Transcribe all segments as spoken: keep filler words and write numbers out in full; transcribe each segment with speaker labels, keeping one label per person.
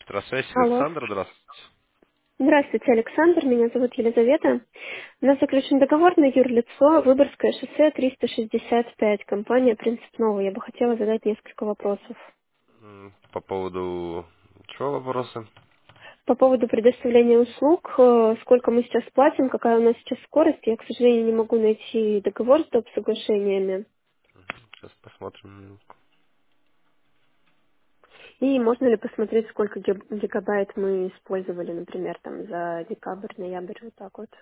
Speaker 1: Петросвязь,
Speaker 2: Алло.
Speaker 1: Александр, здравствуйте.
Speaker 2: Здравствуйте, Александр. Меня зовут Елизавета. У нас заключен договор на юрлицо Выборгское шоссе триста шестьдесят пять, компания «Принцип Новый». Я бы хотела задать несколько вопросов.
Speaker 1: М, По поводу чего вопросы?
Speaker 2: По поводу предоставления услуг, э, сколько мы сейчас платим, какая у нас сейчас скорость. Я, к сожалению, не могу найти договор с доп. Соглашениями.
Speaker 1: Сейчас посмотрим минутку.
Speaker 2: И можно ли посмотреть, сколько гиг- гигабайт мы использовали, например, там за декабрь, ноябрь, вот так вот.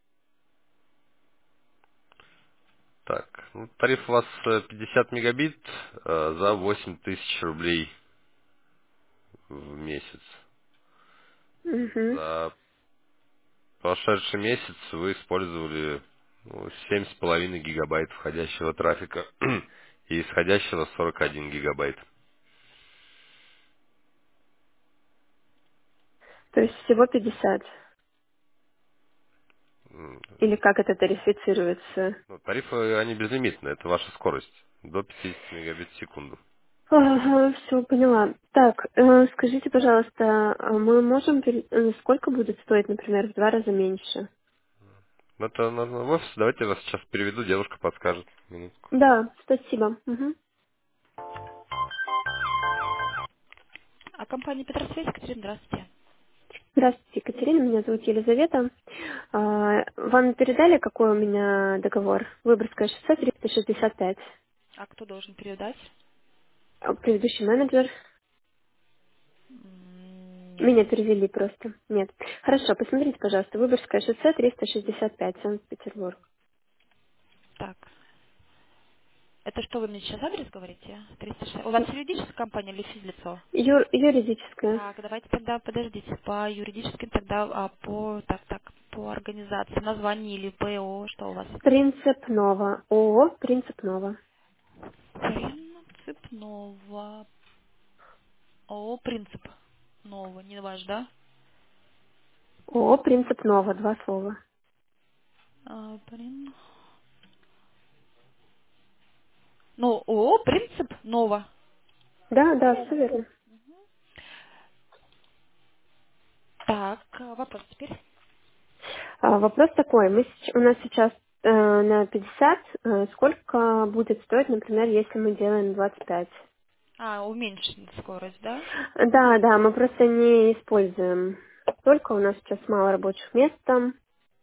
Speaker 1: Так, ну, тариф у вас э, пятьдесят мегабит э, за восемь тысяч рублей в месяц.
Speaker 2: Угу.
Speaker 1: За прошедший месяц вы использовали ну, семь с половиной гигабайт входящего трафика и исходящего сорок один гигабайт.
Speaker 2: То есть всего пятьдесят.
Speaker 1: М,
Speaker 2: Или как это тарифицируется?
Speaker 1: ну, тарифы, они безлимитные, это ваша скорость. До пятьдесят мегабит в секунду.
Speaker 2: Ага, все, поняла. Так, э, скажите, пожалуйста, а мы можем, пере- э, сколько будет стоить, например, в два раза меньше?
Speaker 1: Ну, это нужно в офис. Давайте я вас сейчас переведу, девушка подскажет. Минутку.
Speaker 2: Да, спасибо. Мгм.
Speaker 3: А компания Петросвязь, Екатерина, здравствуйте.
Speaker 2: Здравствуйте, Екатерина, меня зовут Елизавета. А, Вам передали, какой у меня договор? Выборгское шоссе триста шестьдесят пять.
Speaker 3: А кто должен передать?
Speaker 2: А Предыдущий менеджер.
Speaker 3: М, Нет.
Speaker 2: Меня перевели просто. Нет. Хорошо, посмотрите, пожалуйста. Выборгское шоссе триста шестьдесят пять, Санкт-Петербург.
Speaker 3: Так. Это что вы мне сейчас адрес говорите? триста шестьдесят. У вас юридическая компания или физлицо?
Speaker 2: Ю- юридическое.
Speaker 3: Так, давайте тогда подождите. По юридическим тогда а по так так по организации название или ПО, что у вас?
Speaker 2: Принцип Нова. ООО Принцип Нова.
Speaker 3: Принцип нового. О, принцип нового, не ваш, да?
Speaker 2: ООО Принцип Нова. Два слова.
Speaker 3: А, прин- Ну, о, принцип нового.
Speaker 2: Да, да, все верно.
Speaker 3: Так, а, вопрос теперь.
Speaker 2: А, вопрос такой. Мы, сеч- у нас сейчас э, на пятьдесят. Э, сколько будет стоить, например, если мы делаем двадцать пять?
Speaker 3: А, уменьшить скорость, да?
Speaker 2: Да, да, мы просто не используем. Только у нас сейчас мало рабочих мест там.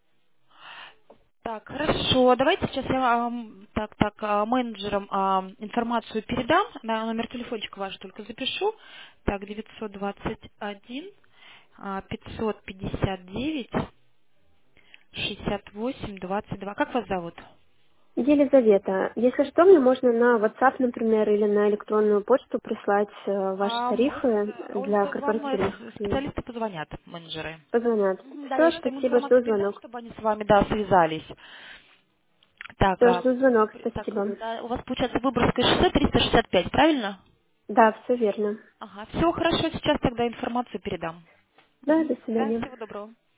Speaker 3: Так, хорошо. Давайте сейчас я ам, так, так, а, менеджерам ам, информацию передам. На номер телефончика ваш только запишу. Так, девятьсот двадцать один а, пятьсот пятьдесят девять шестьдесят восемь двадцать два. Как вас зовут?
Speaker 2: Елизавета, если что, мне можно на WhatsApp, например, или на электронную почту прислать э, ваши
Speaker 3: А, м,
Speaker 2: тарифы
Speaker 3: э, он-
Speaker 2: для
Speaker 3: вам э,
Speaker 2: корпоративных
Speaker 3: с-
Speaker 2: клиентов.
Speaker 3: специалисты позвонят, менеджеры.
Speaker 2: Позвонят.
Speaker 3: Мгм, Да, я
Speaker 2: Все,
Speaker 3: сейчас им
Speaker 2: спасибо,
Speaker 3: информацию
Speaker 2: жду
Speaker 3: передам,
Speaker 2: звонок.
Speaker 3: чтобы они с вами, да, связались. Так,
Speaker 2: Все,
Speaker 3: а,
Speaker 2: жду звонок,
Speaker 3: при- так,
Speaker 2: спасибо.
Speaker 3: да, у вас получается Выборгское шоссе триста шестьдесят пять, правильно?
Speaker 2: Да, все верно.
Speaker 3: Ага, все хорошо, сейчас тогда информацию передам.
Speaker 2: Да, до
Speaker 3: Да,
Speaker 2: свидания.
Speaker 3: всего доброго.